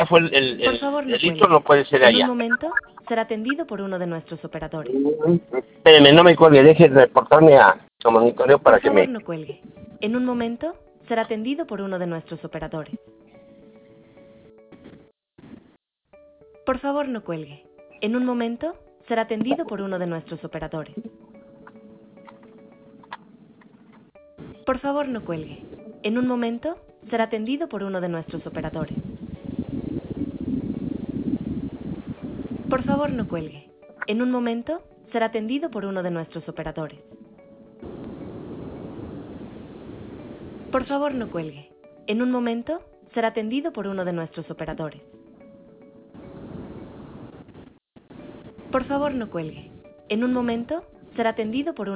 fue Por favor, no el listo, cuelgue. no puede ser En un allá. momento será atendido por uno de nuestros operadores. Espéreme, no me cuelgue, deje de reportarme a monitoreo Por para que favor, me... no cuelgue. En un momento será atendido por uno de nuestros operadores. Por favor, no cuelgue. En un momento será atendido por uno de nuestros operadores. Por favor, no cuelgue. En un momento será atendido por uno de nuestros operadores. Por favor, no cuelgue. En un momento será atendido por uno de nuestros operadores. Por favor, no cuelgue. En un momento será atendido por uno de nuestros operadores. Por favor, no cuelgue. En un momento será atendido por uno